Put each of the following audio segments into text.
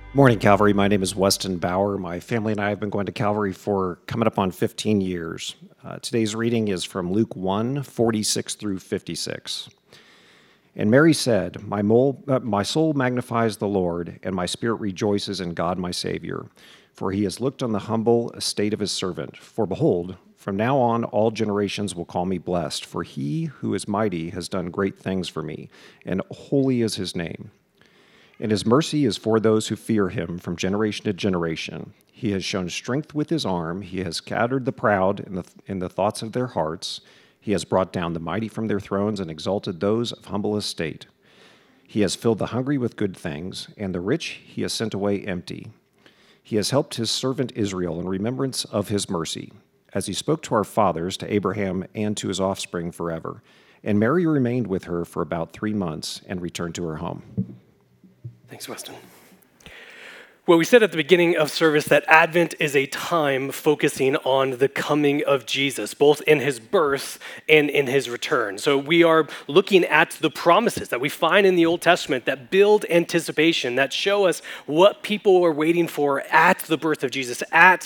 Morning, Calvary. My name is Weston Bauer. My family and I have been going to Calvary for coming up on 15 years. Today's reading is from Luke 1:46 through 56. And Mary said, my soul magnifies the Lord, and my spirit rejoices in God my Savior, for he has looked on the humble estate of his servant. For behold, from now on all generations will call me blessed, for he who is mighty has done great things for me, and holy is his name. And his mercy is for those who fear him from generation to generation. He has shown strength with his arm. He has scattered the proud in the thoughts of their hearts. He has brought down the mighty from their thrones and exalted those of humble estate. He has filled the hungry with good things, and the rich he has sent away empty. He has helped his servant Israel in remembrance of his mercy, as he spoke to our fathers, to Abraham, and to his offspring forever. And Mary remained with her for about 3 months and returned to her home. Thanks, Weston. Well, we said at the beginning of service that Advent is a time focusing on the coming of Jesus, both in his birth and in his return. So we are looking at the promises that we find in the Old Testament that build anticipation, that show us what people are waiting for at the birth of Jesus, at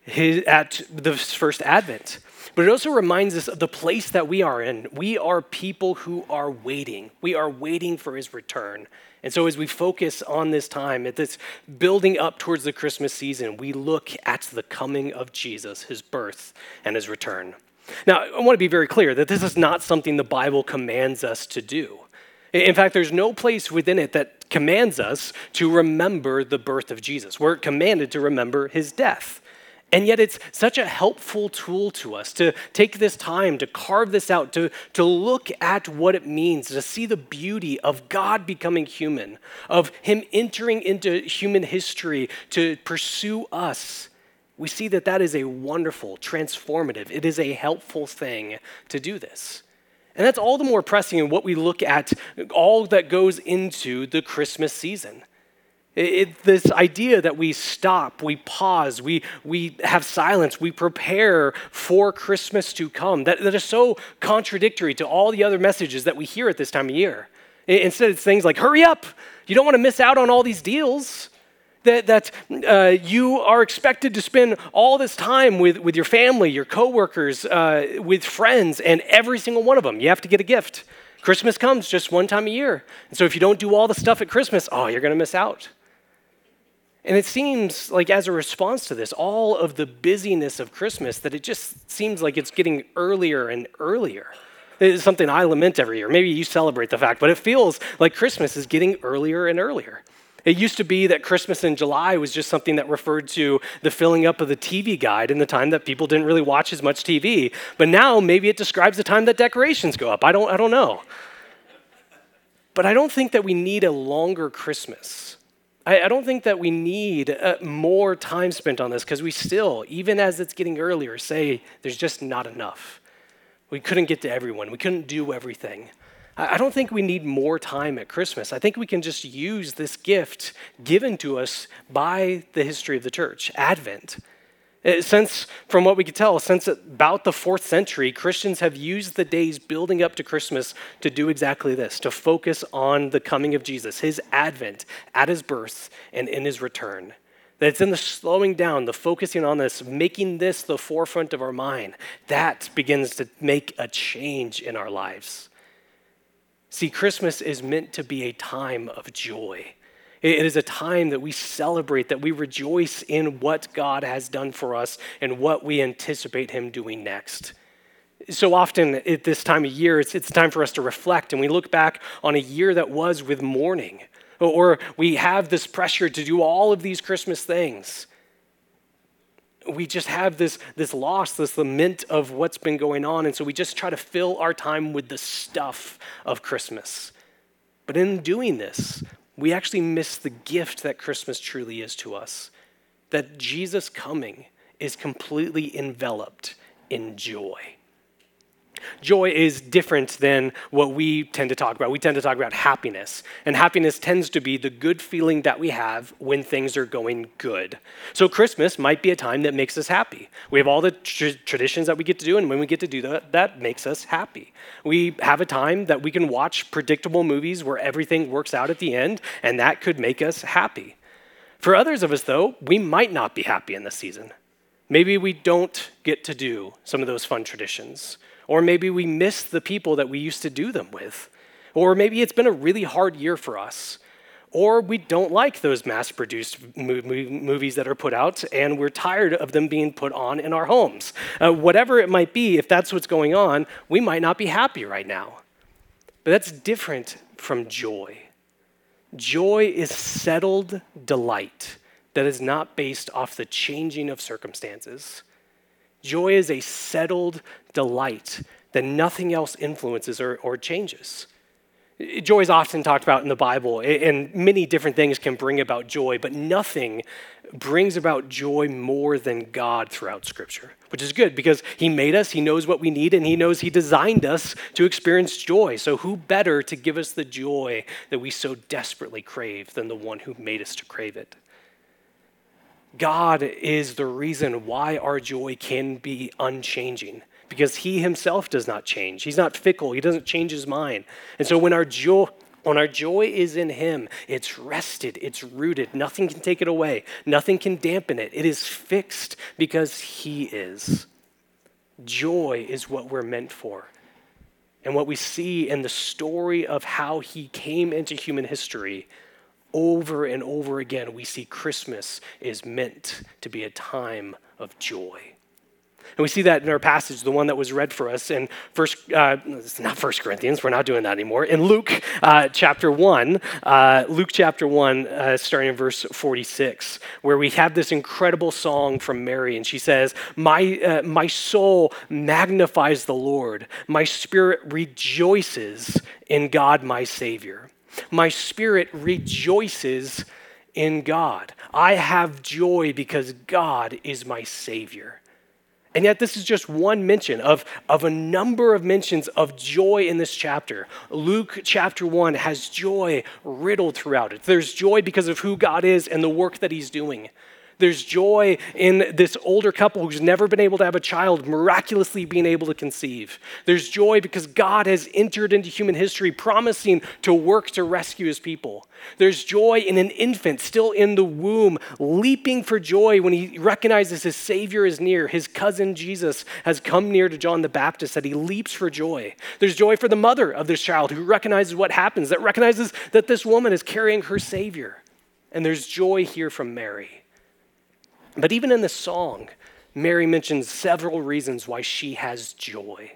the first Advent. But it also reminds us of the place that we are in. We are people who are waiting. We are waiting for his return. And so as we focus on this time, at this building up towards the Christmas season, we look at the coming of Jesus, his birth and his return. Now, I want to be very clear that this is not something the Bible commands us to do. In fact, there's no place within it that commands us to remember the birth of Jesus. We're commanded to remember his death. And yet it's such a helpful tool to us to take this time to carve this out, to look at what it means, to see the beauty of God becoming human, of him entering into human history to pursue us. We see that that is a wonderful, transformative, it is a helpful thing to do this. And that's all the more pressing in what we look at, all that goes into the Christmas season. This idea that we stop, we pause, we have silence, we prepare for Christmas to come, that is so contradictory to all the other messages that we hear at this time of year. Instead, it's things like, hurry up, you don't want to miss out on all these deals, that you are expected to spend all this time with your family, your coworkers, with friends, and every single one of them, you have to get a gift. Christmas comes just one time a year. And so if you don't do all the stuff at Christmas, you're going to miss out. And it seems like as a response to this, all of the busyness of Christmas, that it just seems like it's getting earlier and earlier. It's something I lament every year. Maybe you celebrate the fact, but it feels like Christmas is getting earlier and earlier. It used to be that Christmas in July was just something that referred to the filling up of the TV guide in the time that people didn't really watch as much TV. But now maybe it describes the time that decorations go up. I don't know. But I don't think that we need a longer Christmas. I don't think that we need more time spent on this, because we still, even as it's getting earlier, say there's just not enough. We couldn't get to everyone. We couldn't do everything. I don't think we need more time at Christmas. I think we can just use this gift given to us by the history of the church, Advent. From what we can tell, since about the 4th century, Christians have used the days building up to Christmas to do exactly this, to focus on the coming of Jesus, his advent at his birth and in his return. That it's in the slowing down, the focusing on this, making this the forefront of our mind, that begins to make a change in our lives. See, Christmas is meant to be a time of joy. It is a time that we celebrate, that we rejoice in what God has done for us and what we anticipate him doing next. So often at this time of year, it's time for us to reflect, and we look back on a year that was with mourning, or we have this pressure to do all of these Christmas things. We just have this loss, this lament of what's been going on, and so we just try to fill our time with the stuff of Christmas. But in doing this, we actually miss the gift that Christmas truly is to us, that Jesus coming is completely enveloped in joy. Joy is different than what we tend to talk about. We tend to talk about happiness, and happiness tends to be the good feeling that we have when things are going good. So Christmas might be a time that makes us happy. We have all the traditions that we get to do, and when we get to do that, that makes us happy. We have a time that we can watch predictable movies where everything works out at the end, and that could make us happy. For others of us, though, we might not be happy in this season. Maybe we don't get to do some of those fun traditions. Or maybe we miss the people that we used to do them with. Or maybe it's been a really hard year for us. Or we don't like those mass-produced movies that are put out, and we're tired of them being put on in our homes. Whatever it might be, if that's what's going on, we might not be happy right now. But that's different from joy. Joy is settled delight that is not based off the changing of circumstances. Joy is a settled delight that nothing else influences or changes. Joy is often talked about in the Bible, and many different things can bring about joy, but nothing brings about joy more than God throughout Scripture, which is good because he made us, he knows what we need, and he knows he designed us to experience joy. So who better to give us the joy that we so desperately crave than the one who made us to crave it? God is the reason why our joy can be unchanging, because he himself does not change. He's not fickle. He doesn't change his mind. And so when our joy is in him, it's rested, it's rooted. Nothing can take it away. Nothing can dampen it. It is fixed because he is. Joy is what we're meant for. And what we see in the story of how he came into human history, over and over again, we see Christmas is meant to be a time of joy. And we see that in our passage, the one that was read for us in it's not 1 Corinthians, we're not doing that anymore. In Luke chapter 1, starting in verse 46, where we have this incredible song from Mary, and she says, my soul magnifies the Lord. My spirit rejoices in God, my Savior. My spirit rejoices in God. I have joy because God is my Savior. And yet this is just one mention of a number of mentions of joy in this chapter. Luke chapter 1 has joy riddled throughout it. There's joy because of who God is and the work that he's doing. There's joy in this older couple who's never been able to have a child, miraculously being able to conceive. There's joy because God has entered into human history, promising to work to rescue his people. There's joy in an infant still in the womb, leaping for joy when he recognizes his Savior is near. His cousin Jesus has come near to John the Baptist, that he leaps for joy. There's joy for the mother of this child who recognizes what happens, that recognizes that this woman is carrying her Savior. And there's joy here from Mary. But even in this song, Mary mentions several reasons why she has joy,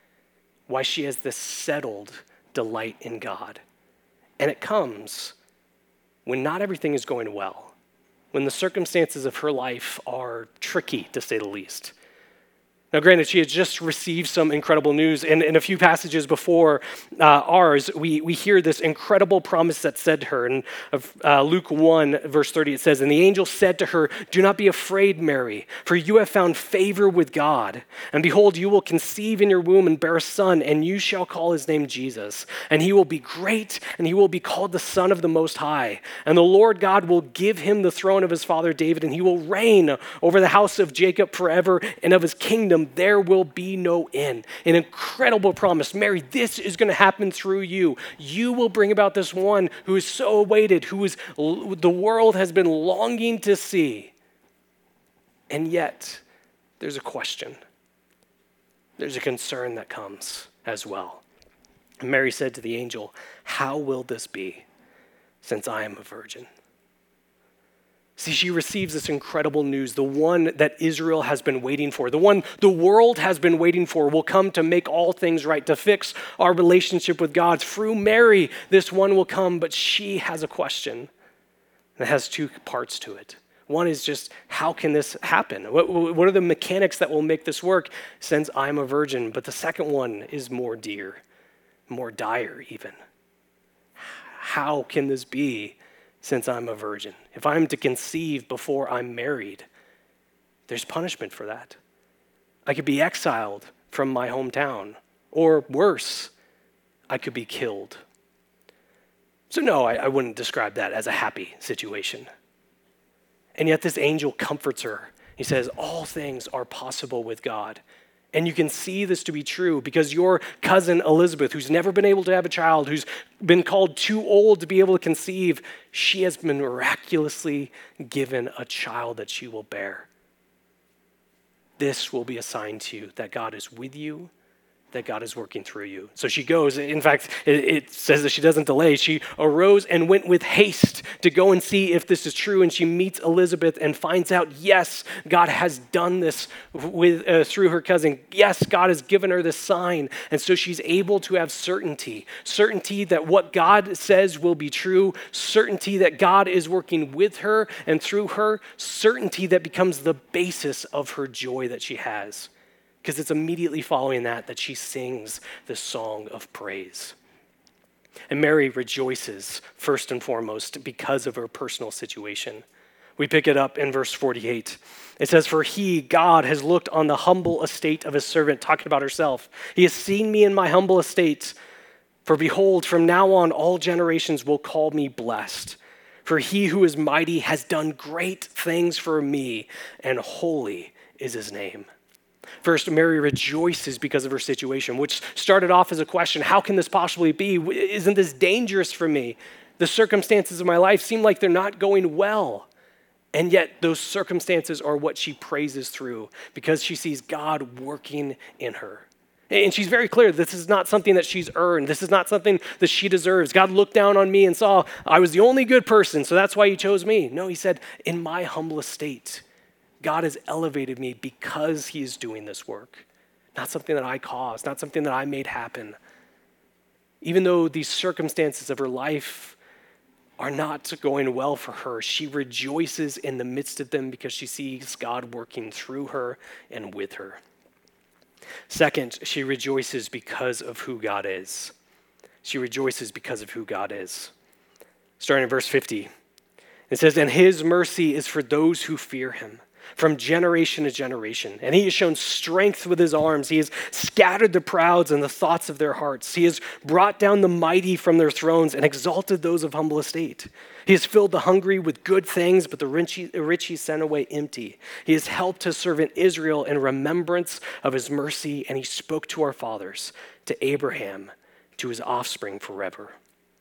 why she has this settled delight in God. And it comes when not everything is going well, when the circumstances of her life are tricky, to say the least. Now, granted, she had just received some incredible news. And in a few passages before ours, we hear this incredible promise that's said to her. In Luke 1, verse 30, it says, "And the angel said to her, 'Do not be afraid, Mary, for you have found favor with God. And behold, you will conceive in your womb and bear a son, and you shall call his name Jesus. And he will be great, and he will be called the Son of the Most High. And the Lord God will give him the throne of his father David, and he will reign over the house of Jacob forever, and of his kingdom there will be no end.'" An incredible promise. Mary, this is going to happen through you. You will bring about this one who is so awaited, the world has been longing to see. And yet, there's a question. There's a concern that comes as well. And Mary said to the angel, "How will this be, since I am a virgin?" See, she receives this incredible news. The one that Israel has been waiting for, the one the world has been waiting for, will come to make all things right, to fix our relationship with God. Through Mary, this one will come, but she has a question. And it has two parts to it. One is just, how can this happen? What are the mechanics that will make this work since I'm a virgin? But the second one is more dire even. How can this be since I'm a virgin? If I'm to conceive before I'm married, there's punishment for that. I could be exiled from my hometown, or worse, I could be killed. So no, I wouldn't describe that as a happy situation. And yet this angel comforts her. He says, all things are possible with God. And you can see this to be true because your cousin Elizabeth, who's never been able to have a child, who's been called too old to be able to conceive, she has been miraculously given a child that she will bear. This will be a sign to you that God is with you, that God is working through you. So she goes. In fact, it says that she doesn't delay. She arose and went with haste to go and see if this is true. And she meets Elizabeth and finds out, yes, God has done this through her cousin. Yes, God has given her this sign. And so she's able to have certainty that what God says will be true, certainty that God is working with her and through her, certainty that becomes the basis of her joy that she has. Because it's immediately following that she sings the song of praise. And Mary rejoices first and foremost because of her personal situation. We pick it up in verse 48. It says, "For he, God, has looked on the humble estate of his servant," talking about herself. "He has seen me in my humble estate. For behold, from now on all generations will call me blessed. For he who is mighty has done great things for me, and holy is his name." First, Mary rejoices because of her situation, which started off as a question: how can this possibly be? Isn't this dangerous for me? The circumstances of my life seem like they're not going well. And yet those circumstances are what she praises through because she sees God working in her. And she's very clear this is not something that she's earned. This is not something that she deserves. God looked down on me and saw I was the only good person, so that's why he chose me. No, he said, in my humble estate, God has elevated me because he is doing this work. Not something that I caused, not something that I made happen. Even though these circumstances of her life are not going well for her, she rejoices in the midst of them because she sees God working through her and with her. Second, she rejoices because of who God is. She rejoices because of who God is. Starting in verse 50, it says, "And his mercy is for those who fear him, from generation to generation. And he has shown strength with his arms. He has scattered the proud in the thoughts of their hearts. He has brought down the mighty from their thrones and exalted those of humble estate. He has filled the hungry with good things, but the rich he sent away empty. He has helped his servant Israel in remembrance of his mercy, and he spoke to our fathers, to Abraham, to his offspring forever."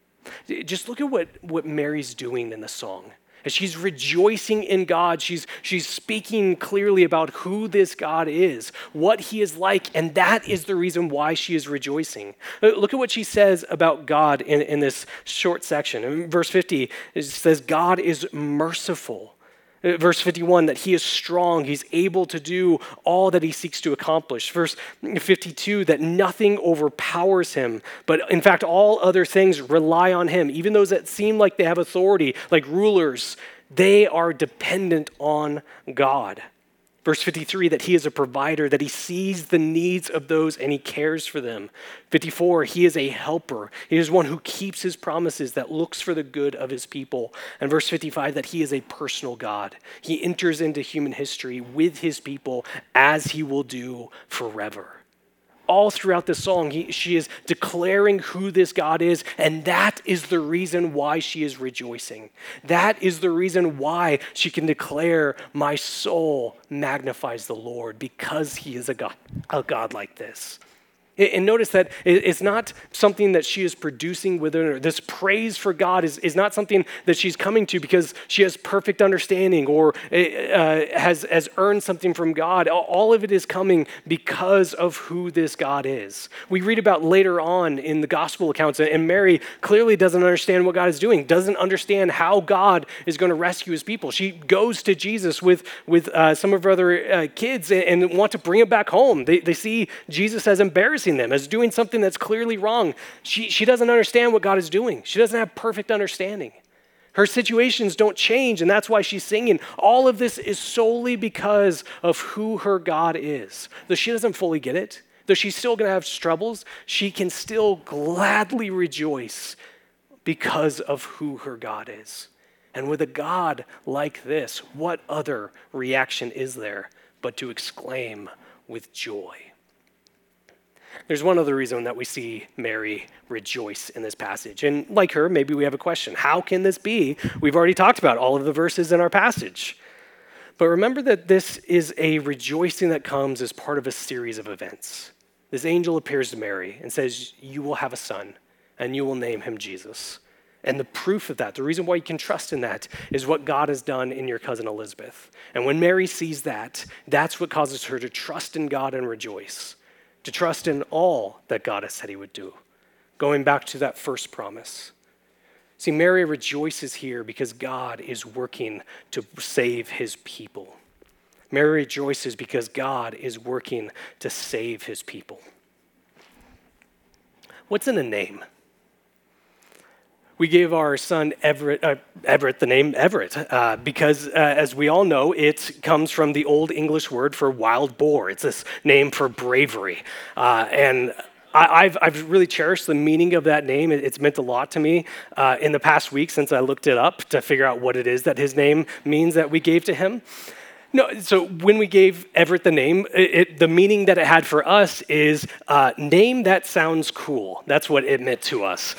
Just look at what Mary's doing in the song. As she's rejoicing in God, she's speaking clearly about who this God is, what he is like, and that is the reason why she is rejoicing. Look at what she says about God in this short section. In verse 50, it says, God is merciful. Verse 51, that he is strong, he's able to do all that he seeks to accomplish. Verse 52, that nothing overpowers him, but in fact, all other things rely on him. Even those that seem like they have authority, like rulers, they are dependent on God. Verse 53, that he is a provider, that he sees the needs of those and he cares for them. 54, he is a helper. He is one who keeps his promises, that looks for the good of his people. And verse 55, that he is a personal God. He enters into human history with his people as he will do forever. All throughout this song, she is declaring who this God is, and that is the reason why she is rejoicing. That is the reason why she can declare, my soul magnifies the Lord, because he is a God like this. And notice that it's not something that she is producing within her. This praise for God is not something that she's coming to because she has perfect understanding or has earned something from God. All of it is coming because of who this God is. We read about later on in the gospel accounts, and Mary clearly doesn't understand what God is doing, doesn't understand how God is going to rescue his people. She goes to Jesus with some of her other kids and want to bring him back home. They see Jesus as embarrassing them, as doing something that's clearly wrong. She doesn't understand what God is doing. She doesn't have perfect understanding. Her situations don't change, and that's why she's singing. All of this is solely because of who her God is. Though she doesn't fully get it, though she's still going to have troubles, she can still gladly rejoice because of who her God is. And with a God like this, what other reaction is there but to exclaim with joy? There's one other reason that we see Mary rejoice in this passage. And like her, maybe we have a question. How can this be? We've already talked about all of the verses in our passage. But remember that this is a rejoicing that comes as part of a series of events. This angel appears to Mary and says, you will have a son, and you will name him Jesus. And the proof of that, the reason why you can trust in that, is what God has done in your cousin Elizabeth. And when Mary sees that, that's what causes her to trust in God and rejoice, to trust in all that God has said he would do. Going back to that first promise. See, Mary rejoices here because God is working to save his people. Mary rejoices because God is working to save his people. What's in a name? We gave our son Everett the name Everett because, as we all know, it comes from the Old English word for wild boar. It's this name for bravery. And I've really cherished the meaning of that name. It's meant a lot to me in the past week since I looked it up to figure out what it is that his name means that we gave to him. No, so when we gave Everett the name, the meaning that it had for us is name that sounds cool. That's what it meant to us,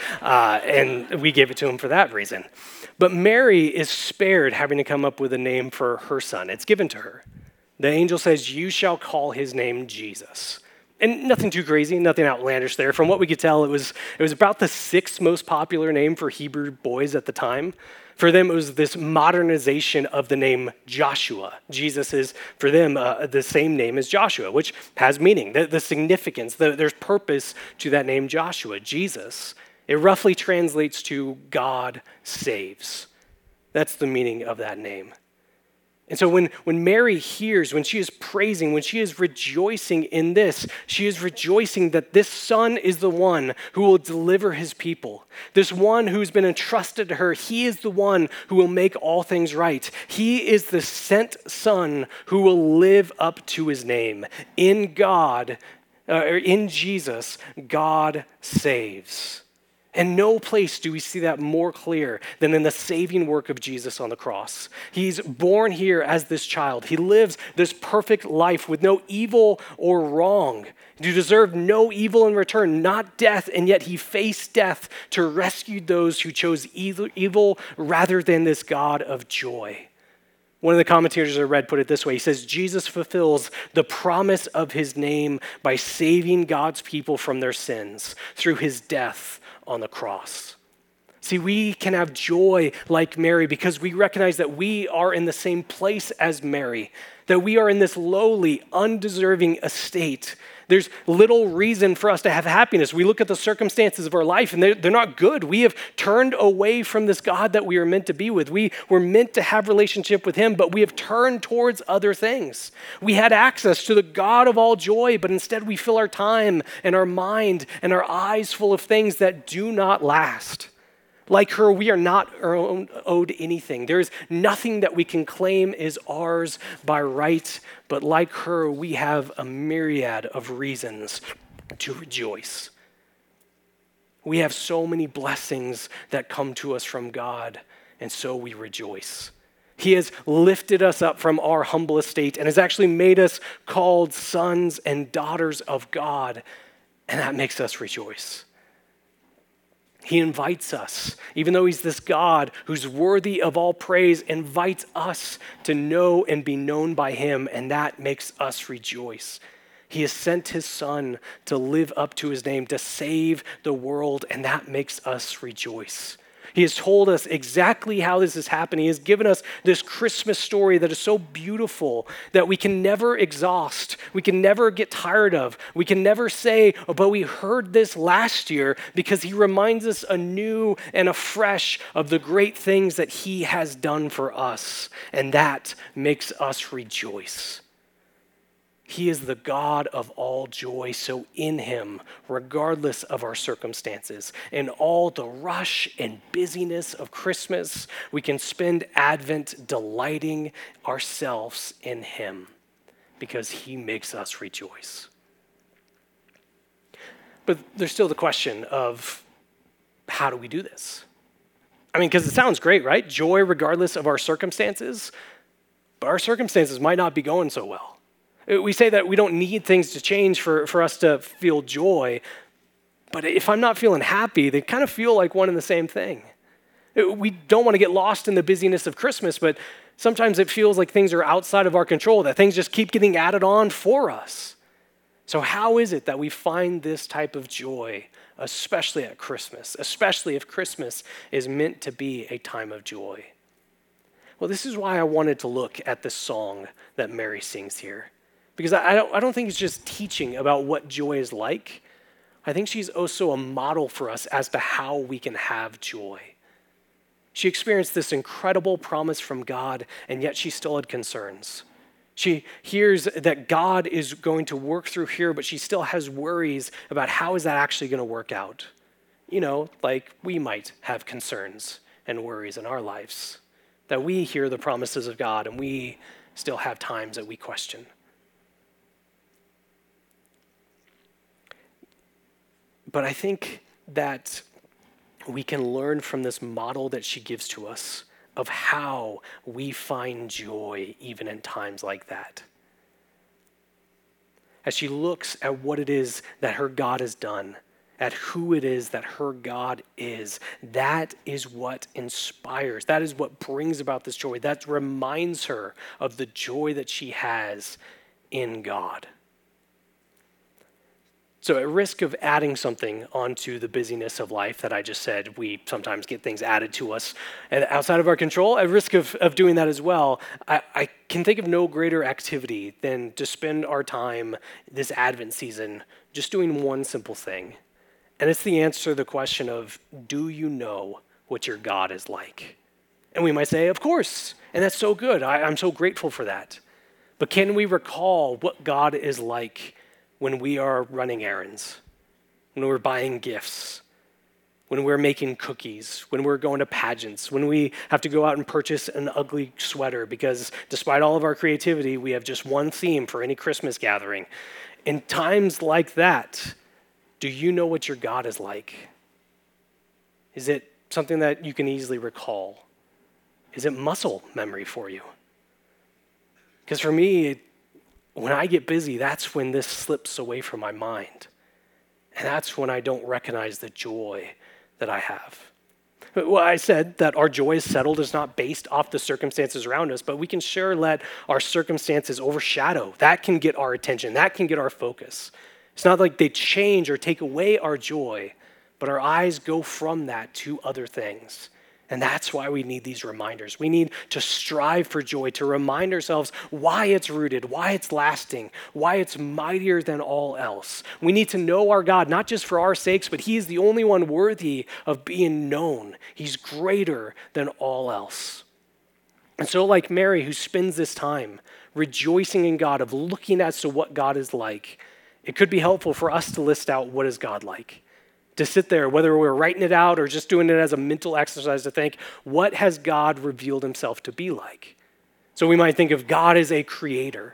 and we gave it to him for that reason. But Mary is spared having to come up with a name for her son. It's given to her. The angel says, you shall call his name Jesus. And nothing too crazy, nothing outlandish there. From what we could tell, it was about the sixth most popular name for Hebrew boys at the time. For them, it was this modernization of the name Joshua. Jesus is, for them, the same name as Joshua, which has meaning, the significance, there's purpose to that name Joshua, Jesus. It roughly translates to God saves. That's the meaning of that name. And so when Mary hears, when she is praising, when she is rejoicing in this, she is rejoicing that this son is the one who will deliver his people. This one who's been entrusted to her, he is the one who will make all things right. He is the sent son who will live up to his name. In God, or in Jesus, God saves. And no place do we see that more clear than in the saving work of Jesus on the cross. He's born here as this child. He lives this perfect life with no evil or wrong. He deserved no evil in return, not death, and yet he faced death to rescue those who chose evil rather than this God of joy. One of the commentators I read put it this way. He says, Jesus fulfills the promise of his name by saving God's people from their sins through his death on the cross. See, we can have joy like Mary because we recognize that we are in the same place as Mary, that we are in this lowly, undeserving estate. There's little reason for us to have happiness. We look at the circumstances of our life and they're not good. We have turned away from this God that we are meant to be with. We were meant to have relationship with him, but we have turned towards other things. We had access to the God of all joy, but instead we fill our time and our mind and our eyes full of things that do not last. Like her, we are not owed anything. There is nothing that we can claim is ours by right, but like her, we have a myriad of reasons to rejoice. We have so many blessings that come to us from God, and so we rejoice. He has lifted us up from our humble estate and has actually made us called sons and daughters of God, and that makes us rejoice. He invites us, even though he's this God who's worthy of all praise, invites us to know and be known by him, and that makes us rejoice. He has sent his son to live up to his name, to save the world, and that makes us rejoice. He has told us exactly how this is happening. He has given us this Christmas story that is so beautiful that we can never exhaust. We can never get tired of. We can never say, oh, but we heard this last year, because he reminds us anew and afresh of the great things that he has done for us, and that makes us rejoice. He is the God of all joy, so in him, regardless of our circumstances, in all the rush and busyness of Christmas, we can spend Advent delighting ourselves in him because he makes us rejoice. But there's still the question of how do we do this? I mean, because it sounds great, right? Joy regardless of our circumstances, but our circumstances might not be going so well. We say that we don't need things to change for us to feel joy, but if I'm not feeling happy, they kind of feel like one and the same thing. We don't want to get lost in the busyness of Christmas, but sometimes it feels like things are outside of our control, that things just keep getting added on for us. So how is it that we find this type of joy, especially at Christmas, especially if Christmas is meant to be a time of joy? Well, this is why I wanted to look at the song that Mary sings here. Because I don't think it's just teaching about what joy is like. I think she's also a model for us as to how we can have joy. She experienced this incredible promise from God, and yet she still had concerns. She hears that God is going to work through here, but she still has worries about how is that actually going to work out. You know, like we might have concerns and worries in our lives, that we hear the promises of God and we still have times that we question. But I think that we can learn from this model that she gives to us of how we find joy even in times like that. As she looks at what it is that her God has done, at who it is that her God is, that is what inspires. That is what brings about this joy. That reminds her of the joy that she has in God. So at risk of adding something onto the busyness of life that I just said, we sometimes get things added to us and outside of our control. At risk of doing that as well, I can think of no greater activity than to spend our time this Advent season just doing one simple thing. And it's the answer to the question of, do you know what your God is like? And we might say, of course, and that's so good. I'm so grateful for that. But can we recall what God is like when we are running errands, when we're buying gifts, when we're making cookies, when we're going to pageants, when we have to go out and purchase an ugly sweater because despite all of our creativity, we have just one theme for any Christmas gathering. In times like that, do you know what your God is like? Is it something that you can easily recall? Is it muscle memory for you? Because for me, when I get busy, that's when this slips away from my mind. And that's when I don't recognize the joy that I have. Well, I said that our joy is settled is not based off the circumstances around us, but we can sure let our circumstances overshadow. That can get our attention. That can get our focus. It's not like they change or take away our joy, but our eyes go from that to other things. And that's why we need these reminders. We need to strive for joy, to remind ourselves why it's rooted, why it's lasting, why it's mightier than all else. We need to know our God, not just for our sakes, but He is the only one worthy of being known. He's greater than all else. And so like Mary, who spends this time rejoicing in God, of looking as to what God is like, it could be helpful for us to list out what is God like. To sit there, whether we're writing it out or just doing it as a mental exercise to think, what has God revealed Himself to be like? So we might think of God as a creator.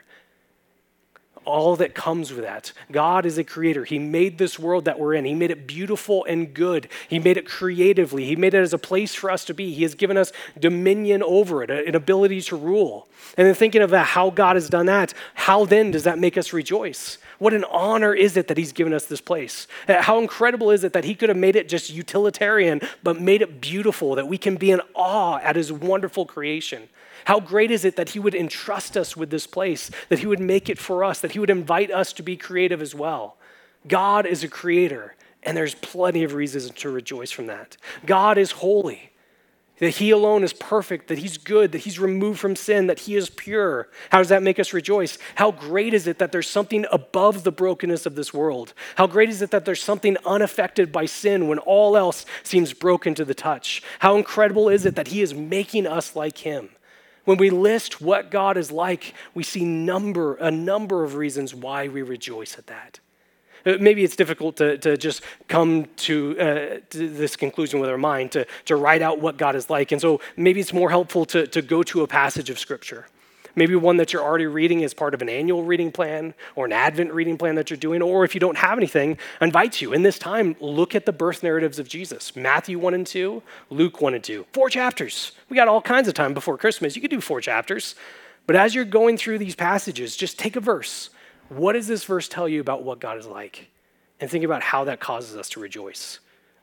All that comes with that. God is a creator. He made this world that we're in. He made it beautiful and good. He made it creatively. He made it as a place for us to be. He has given us dominion over it, an ability to rule. And then thinking of that, how God has done that, how then does that make us rejoice? What an honor is it that He's given us this place? How incredible is it that He could have made it just utilitarian, but made it beautiful, that we can be in awe at His wonderful creation? How great is it that He would entrust us with this place, that He would make it for us, that He would invite us to be creative as well? God is a creator, and there's plenty of reasons to rejoice from that. God is holy, that He alone is perfect, that He's good, that He's removed from sin, that He is pure. How does that make us rejoice? How great is it that there's something above the brokenness of this world? How great is it that there's something unaffected by sin when all else seems broken to the touch? How incredible is it that He is making us like Him? When we list what God is like, we see a number of reasons why we rejoice at that. Maybe it's difficult to just come to this conclusion with our mind, to write out what God is like. And so maybe it's more helpful to go to a passage of Scripture. Maybe one that you're already reading as part of an annual reading plan or an Advent reading plan that you're doing. Or if you don't have anything, I invite you in this time, look at the birth narratives of Jesus. Matthew 1 and 2, Luke 1 and 2. 4 chapters. We got all kinds of time before Christmas. You could do 4 chapters. But as you're going through these passages, just take a verse. What does this verse tell you about what God is like? And think about how that causes us to rejoice.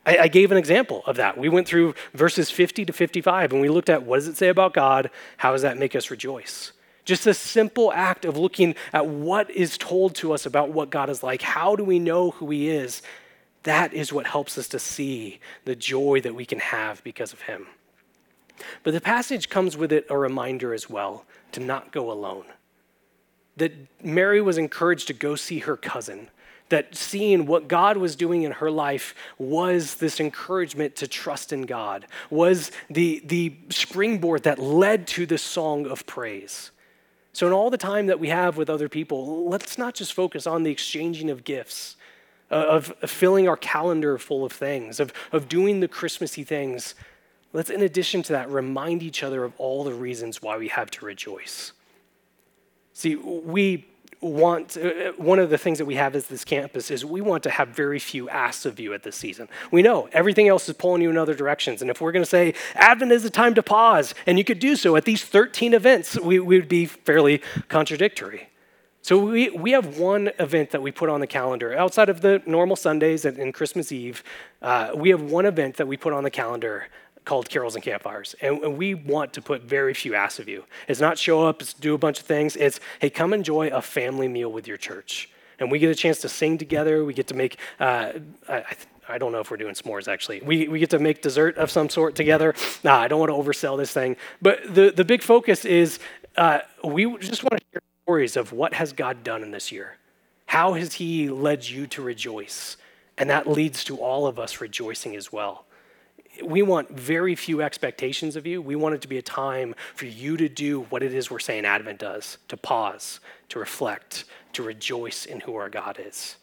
I gave an example of that. We went through verses 50 to 55, and we looked at what does it say about God? How does that make us rejoice? Just a simple act of looking at what is told to us about what God is like. How do we know who he is? That is what helps us to see the joy that we can have because of him. But the passage comes with it a reminder as well to not go alone. That Mary was encouraged to go see her cousin, that seeing what God was doing in her life was this encouragement to trust in God, was the springboard that led to this song of praise. So in all the time that we have with other people, let's not just focus on the exchanging of gifts, of filling our calendar full of things, of doing the Christmassy things. Let's, in addition to that, remind each other of all the reasons why we have to rejoice. See, we want, one of the things that we have as this campus is we want to have very few asks of you at this season. We know everything else is pulling you in other directions. And if we're going to say Advent is a time to pause, and you could do so at these 13 events, we would be fairly contradictory. So we have one event that we put on the calendar. Outside of the normal Sundays and Christmas Eve, we have one event that we put on the calendar called Carols and Campfires. And we want to put very few asks of you. It's not show up, it's do a bunch of things. It's, hey, come enjoy a family meal with your church. And we get a chance to sing together. We get to make, I don't know if we're doing s'mores, actually. We get to make dessert of some sort together. I don't want to oversell this thing. But the big focus is we just want to share stories of what has God done in this year. How has he led you to rejoice? And that leads to all of us rejoicing as well. We want very few expectations of you. We want it to be a time for you to do what it is we're saying Advent does, to pause, to reflect, to rejoice in who our God is.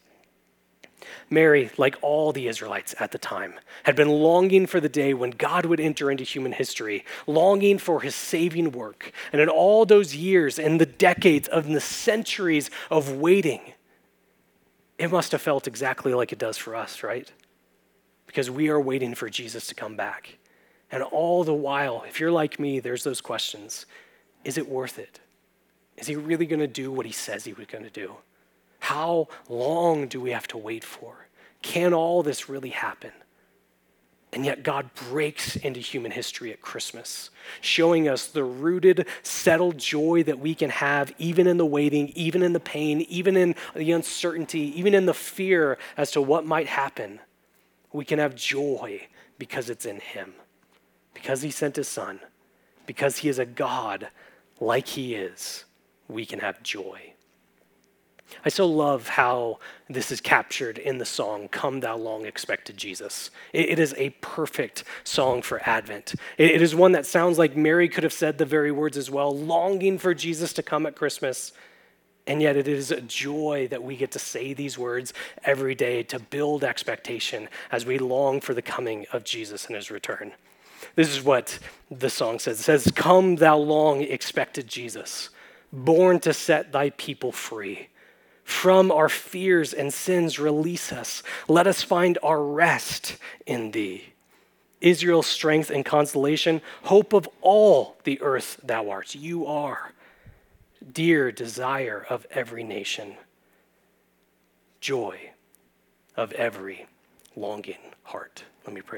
Mary, like all the Israelites at the time, had been longing for the day when God would enter into human history, longing for his saving work. And in all those years and the decades and the centuries of waiting, it must have felt exactly like it does for us, right? Because we are waiting for Jesus to come back. And all the while, if you're like me, there's those questions. Is it worth it? Is he really going to do what he says he was going to do? How long do we have to wait for? Can all this really happen? And yet God breaks into human history at Christmas, showing us the rooted, settled joy that we can have even in the waiting, even in the pain, even in the uncertainty, even in the fear as to what might happen. We can have joy because it's in him, because he sent his son, because he is a God like he is. We can have joy. I so love how this is captured in the song, Come Thou Long Expected Jesus. It is a perfect song for Advent. It is one that sounds like Mary could have said the very words as well, longing for Jesus to come at Christmas. And yet it is a joy that we get to say these words every day to build expectation as we long for the coming of Jesus and his return. This is what the song says. It says, Come thou long expected Jesus, born to set thy people free. From our fears and sins release us. Let us find our rest in thee. Israel's strength and consolation, hope of all the earth thou art. You are. Dear desire of every nation, joy of every longing heart. Let me pray.